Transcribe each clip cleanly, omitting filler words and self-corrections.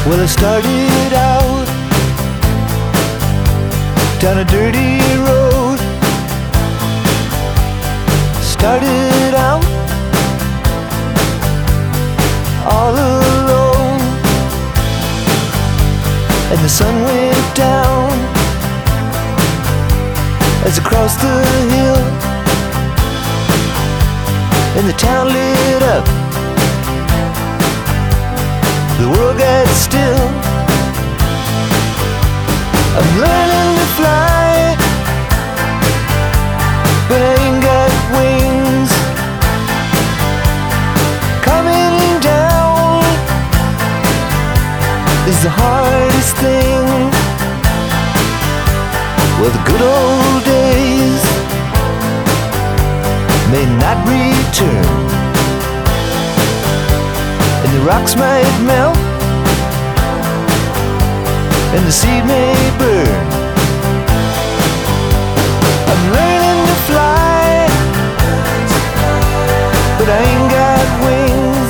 Well, I started out down a dirty road. Started out all alone, and the sun went down as I crossed the hill, and the town lit up. The world got still. I'm learning to fly, but I ain't got wings. Coming down is the hardest thing. Well, the good old days may not return, and the rocks might melt, and the seed may burn. I'm learning to fly, but I ain't got wings.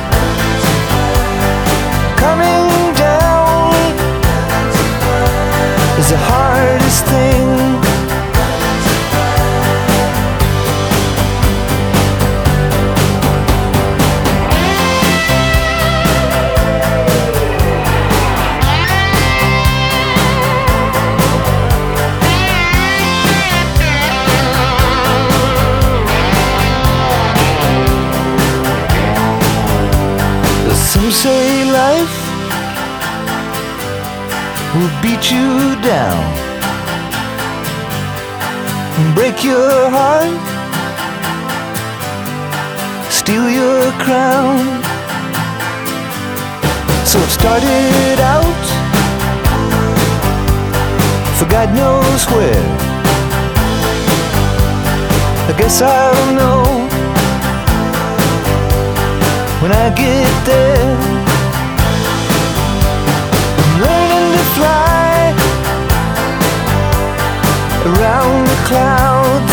Coming down is the hardest thing. Some say life will beat you down, break your heart, steal your crown. So it started out for God knows where. I guess I'll know when I get there. I'm learning to fly around the clouds,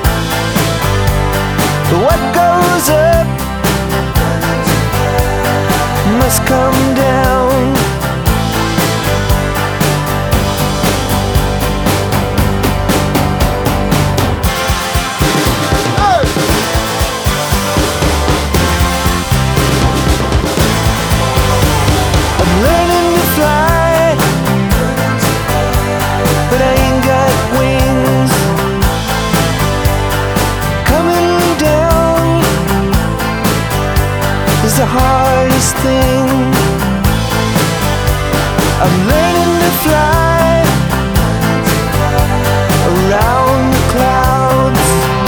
but what goes up must come down. The hardest thing. I'm learning to fly around the clouds,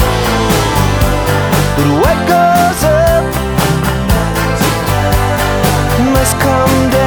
but what goes up must come down.